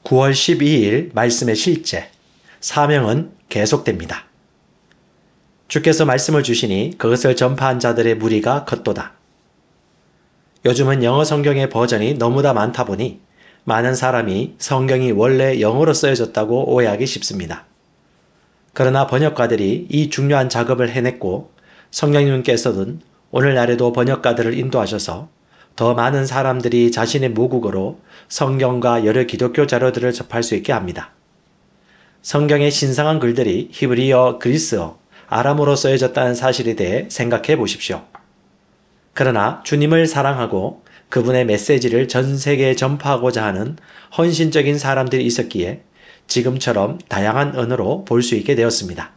9월 12일 말씀의 실제, 사명은 계속됩니다. 주께서 말씀을 주시니 그것을 전파한 자들의 무리가 컸도다. 요즘은 영어 성경의 버전이 너무나 많다 보니 많은 사람이 성경이 원래 영어로 쓰여졌다고 오해하기 쉽습니다. 그러나 번역가들이 이 중요한 작업을 해냈고 성령님께서는 오늘날에도 번역가들을 인도하셔서 더 많은 사람들이 자신의 모국어로 성경과 여러 기독교 자료들을 접할 수 있게 합니다. 성경의 신성한 글들이 히브리어, 그리스어, 아람어로 쓰여졌다는 사실에 대해 생각해 보십시오. 그러나 주님을 사랑하고 그분의 메시지를 전 세계에 전파하고자 하는 헌신적인 사람들이 있었기에 지금처럼 다양한 언어로 볼 수 있게 되었습니다.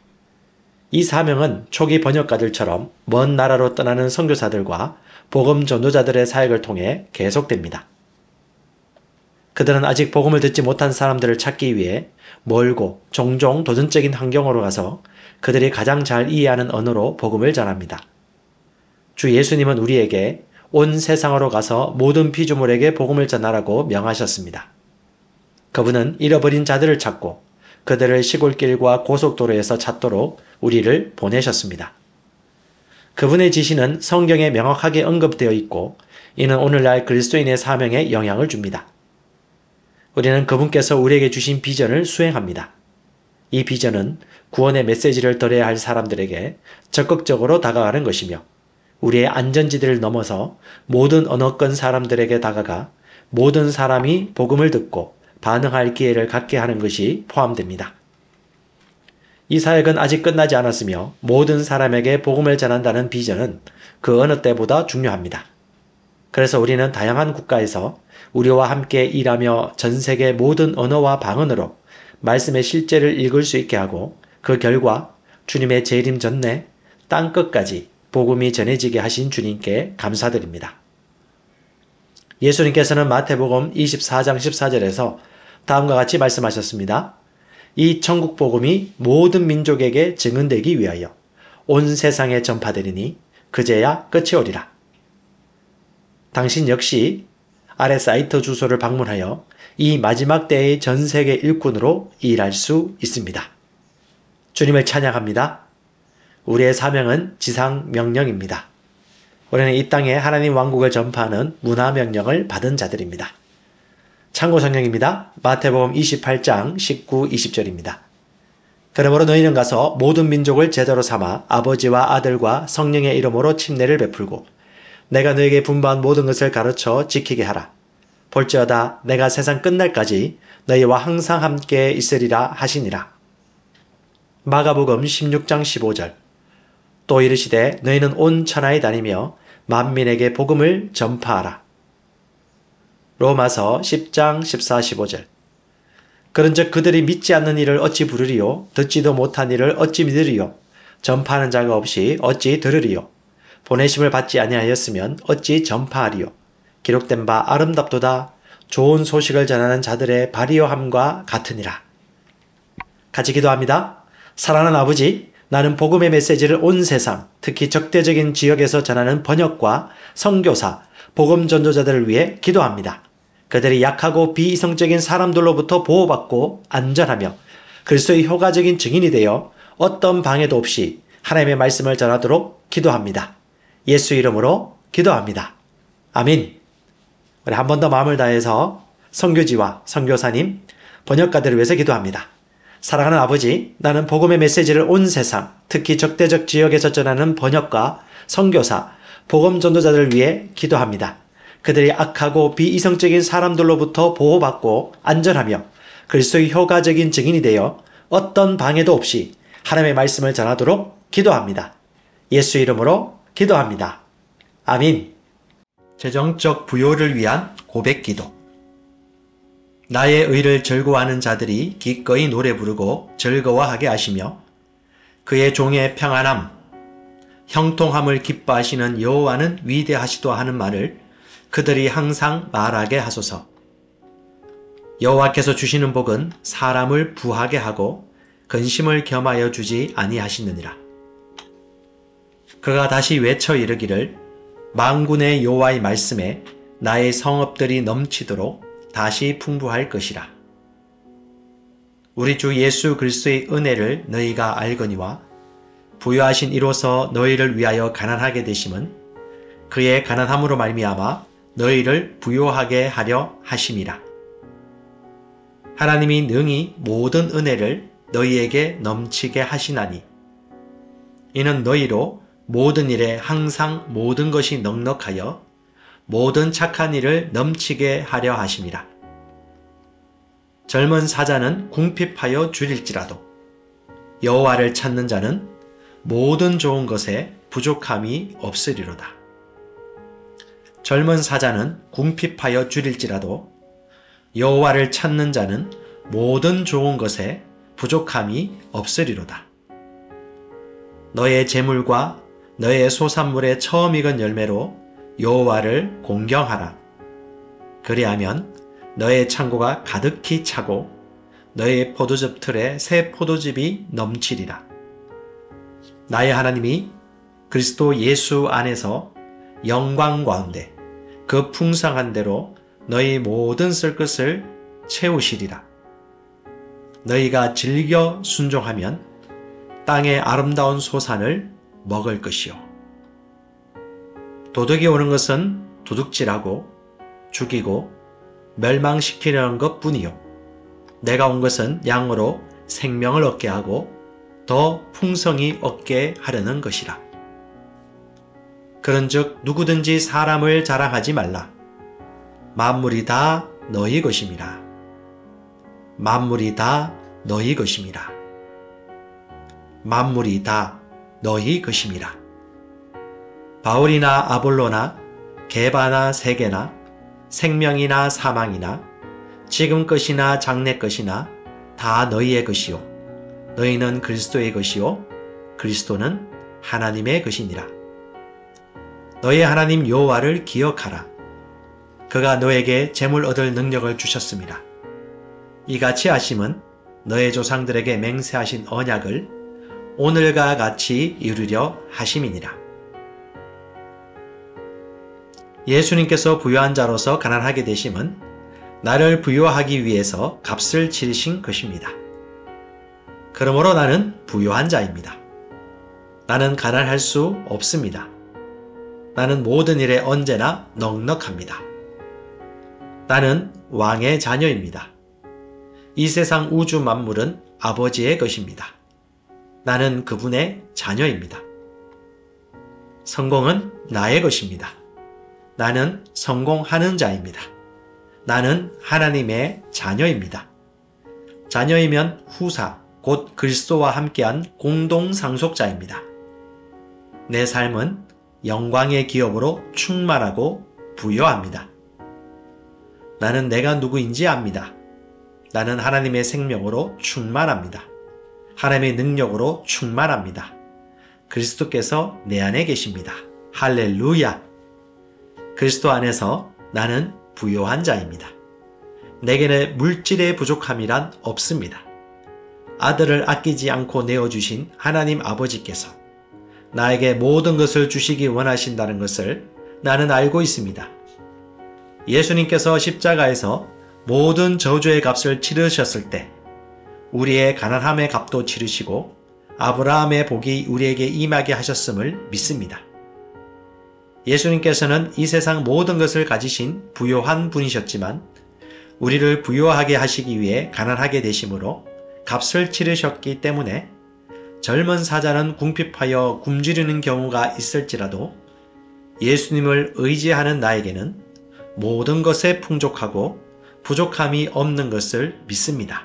이 사명은 초기 번역가들처럼 먼 나라로 떠나는 선교사들과 복음 전도자들의 사역을 통해 계속됩니다. 그들은 아직 복음을 듣지 못한 사람들을 찾기 위해 멀고 종종 도전적인 환경으로 가서 그들이 가장 잘 이해하는 언어로 복음을 전합니다. 주 예수님은 우리에게 온 세상으로 가서 모든 피조물에게 복음을 전하라고 명하셨습니다. 그분은 잃어버린 자들을 찾고 그들을 시골길과 고속도로에서 찾도록 우리를 보내셨습니다. 그분의 지시는 성경에 명확하게 언급되어 있고 이는 오늘날 그리스도인의 사명에 영향을 줍니다. 우리는 그분께서 우리에게 주신 비전을 수행합니다. 이 비전은 구원의 메시지를 들어야 할 사람들에게 적극적으로 다가가는 것이며 우리의 안전지대를 넘어서 모든 언어권 사람들에게 다가가 모든 사람이 복음을 듣고 반응할 기회를 갖게 하는 것이 포함됩니다. 이 사역은 아직 끝나지 않았으며 모든 사람에게 복음을 전한다는 비전은 그 어느 때보다 중요합니다. 그래서 우리는 다양한 국가에서 우리와 함께 일하며 전 세계 모든 언어와 방언으로 말씀의 실제를 읽을 수 있게 하고 그 결과 주님의 재림 전에 땅끝까지 복음이 전해지게 하신 주님께 감사드립니다. 예수님께서는 마태복음 24장 14절에서 다음과 같이 말씀하셨습니다. 이 천국 복음이 모든 민족에게 증언되기 위하여 온 세상에 전파되리니 그제야 끝이 오리라. 당신 역시 아래 사이트 주소를 방문하여 이 마지막 때의 전 세계 일꾼으로 일할 수 있습니다. 주님을 찬양합니다. 우리의 사명은 지상 명령입니다. 우리는 이 땅에 하나님 왕국을 전파하는 문화 명령을 받은 자들입니다. 참고 성경입니다. 마태복음 28장 19, 20절입니다. 그러므로 너희는 가서 모든 민족을 제자로 삼아 아버지와 아들과 성령의 이름으로 침례를 베풀고 내가 너에게 분부한 모든 것을 가르쳐 지키게 하라. 볼지어다 내가 세상 끝날까지 너희와 항상 함께 있으리라 하시니라. 마가복음 16장 15절 또 이르시되 너희는 온 천하에 다니며 만민에게 복음을 전파하라. 로마서 10장 14, 15절 그런즉 그들이 믿지 않는 일을 어찌 부르리요 듣지도 못한 일을 어찌 믿으리요 전파하는 자가 없이 어찌 들으리요 보내심을 받지 아니하였으면 어찌 전파하리요 기록된 바 아름답도다 좋은 소식을 전하는 자들의 발이요함과 같으니라. 같이 기도합니다. 사랑하는 아버지, 나는 복음의 메시지를 온 세상, 특히 적대적인 지역에서 전하는 번역과 선교사, 복음 전도자들을 위해 기도합니다. 그들이 약하고 비이성적인 사람들로부터 보호받고 안전하며 그리스도의 효과적인 증인이 되어 어떤 방해도 없이 하나님의 말씀을 전하도록 기도합니다. 예수 이름으로 기도합니다. 아멘. 우리 한 번 더 마음을 다해서 선교지와 선교사님, 번역가들을 위해서 기도합니다. 사랑하는 아버지, 나는 복음의 메시지를 온 세상, 특히 적대적 지역에서 전하는 번역가, 선교사, 복음 전도자들을 위해 기도합니다. 그들이 악하고 비이성적인 사람들로부터 보호받고 안전하며 그리스도의 효과적인 증인이 되어 어떤 방해도 없이 하나님의 말씀을 전하도록 기도합니다. 예수 이름으로 기도합니다. 아멘. 재정적 부요를 위한 고백 기도. 나의 의를 즐거워하는 자들이 기꺼이 노래 부르고 즐거워하게 하시며 그의 종의 평안함, 형통함을 기뻐하시는 여호와는 위대하시도다 하는 말을 그들이 항상 말하게 하소서. 여호와께서 주시는 복은 사람을 부하게 하고 근심을 겸하여 주지 아니하시느니라. 그가 다시 외쳐 이르기를 만군의 여호와의 말씀에 나의 성읍들이 넘치도록 다시 풍부할 것이라. 우리 주 예수 그리스도의 은혜를 너희가 알거니와 부요하신 이로써 너희를 위하여 가난하게 되심은 그의 가난함으로 말미암아 너희를 부요하게 하려 하심이라. 하나님이 능히 모든 은혜를 너희에게 넘치게 하시나니 이는 너희로 모든 일에 항상 모든 것이 넉넉하여 모든 착한 일을 넘치게 하려 하심이라. 젊은 사자는 궁핍하여 줄일지라도 여호와를 찾는 자는 모든 좋은 것에 부족함이 없으리로다. 젊은 사자는 궁핍하여 줄일지라도 여호와를 찾는 자는 모든 좋은 것에 부족함이 없으리로다. 너의 재물과 너의 소산물의 처음 익은 열매로 여호와를 공경하라. 그리하면 너의 창고가 가득히 차고 너의 포도즙 틀에 새 포도즙이 넘치리라. 나의 하나님이 그리스도 예수 안에서 영광 가운데 그 풍성한 대로 너희 모든 쓸 것을 채우시리라. 너희가 즐겨 순종하면 땅의 아름다운 소산을 먹을 것이요. 도둑이 오는 것은 도둑질하고 죽이고 멸망시키려는 것 뿐이요. 내가 온 것은 양으로 생명을 얻게 하고 더 풍성히 얻게 하려는 것이라. 그런즉 누구든지 사람을 자랑하지 말라. 만물이 다 너희 것임이라. 만물이 다 너희 것임이라. 만물이 다 너희 것임이라. 바울이나 아볼로나 게바나 세게나 생명이나 사망이나 지금 것이나 장래 것이나 다 너희의 것이요 너희는 그리스도의 것이요 그리스도는 하나님의 것이니라. 너희 하나님 여호와를 기억하라. 그가 너에게 재물 얻을 능력을 주셨습니다. 이같이 하심은 너의 조상들에게 맹세하신 언약을 오늘과 같이 이루려 하심이니라. 예수님께서 부유한 자로서 가난하게 되심은 나를 부유하기 위해서 값을 치르신 것입니다. 그러므로 나는 부유한 자입니다. 나는 가난할 수 없습니다. 나는 모든 일에 언제나 넉넉합니다. 나는 왕의 자녀입니다. 이 세상 우주 만물은 아버지의 것입니다. 나는 그분의 자녀입니다. 성공은 나의 것입니다. 나는 성공하는 자입니다. 나는 하나님의 자녀입니다. 자녀이면 후사, 곧 그리스도와 함께한 공동 상속자입니다. 내 삶은 영광의 기업으로 충만하고 부여합니다. 나는 내가 누구인지 압니다. 나는 하나님의 생명으로 충만합니다. 하나님의 능력으로 충만합니다. 그리스도께서 내 안에 계십니다. 할렐루야! 그리스도 안에서 나는 부요한 자입니다. 내게는 물질의 부족함이란 없습니다. 아들을 아끼지 않고 내어주신 하나님 아버지께서 나에게 모든 것을 주시기 원하신다는 것을 나는 알고 있습니다. 예수님께서 십자가에서 모든 저주의 값을 치르셨을 때 우리의 가난함의 값도 치르시고 아브라함의 복이 우리에게 임하게 하셨음을 믿습니다. 예수님께서는 이 세상 모든 것을 가지신 부요한 분이셨지만 우리를 부요하게 하시기 위해 가난하게 되심으로 값을 치르셨기 때문에 젊은 사자는 궁핍하여 굶주리는 경우가 있을지라도 예수님을 의지하는 나에게는 모든 것에 풍족하고 부족함이 없는 것을 믿습니다.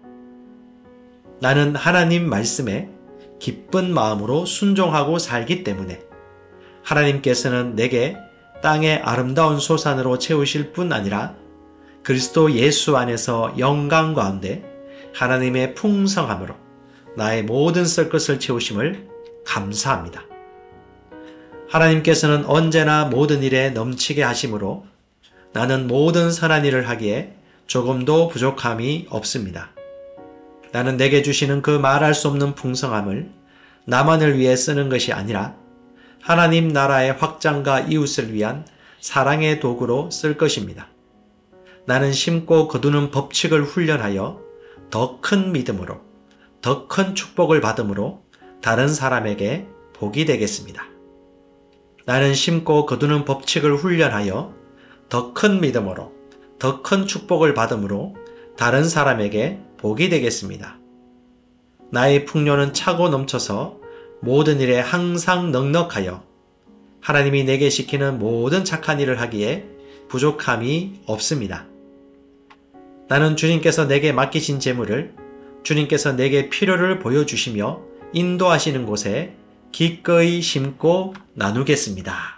나는 하나님 말씀에 기쁜 마음으로 순종하고 살기 때문에 하나님께서는 내게 땅의 아름다운 소산으로 채우실 뿐 아니라 그리스도 예수 안에서 영광 가운데 하나님의 풍성함으로 나의 모든 쓸 것을 채우심을 감사합니다. 하나님께서는 언제나 모든 일에 넘치게 하심으로 나는 모든 선한 일을 하기에 조금도 부족함이 없습니다. 나는 내게 주시는 그 말할 수 없는 풍성함을 나만을 위해 쓰는 것이 아니라 하나님 나라의 확장과 이웃을 위한 사랑의 도구로 쓸 것입니다. 나는 심고 거두는 법칙을 훈련하여 더 큰 믿음으로, 더 큰 축복을 받음으로 다른 사람에게 복이 되겠습니다. 나는 심고 거두는 법칙을 훈련하여 더 큰 믿음으로, 더 큰 축복을 받음으로 다른 사람에게 복이 되겠습니다. 나의 풍요는 차고 넘쳐서 모든 일에 항상 넉넉하여 하나님이 내게 시키는 모든 착한 일을 하기에 부족함이 없습니다. 나는 주님께서 내게 맡기신 재물을 주님께서 내게 필요를 보여주시며 인도하시는 곳에 기꺼이 심고 나누겠습니다.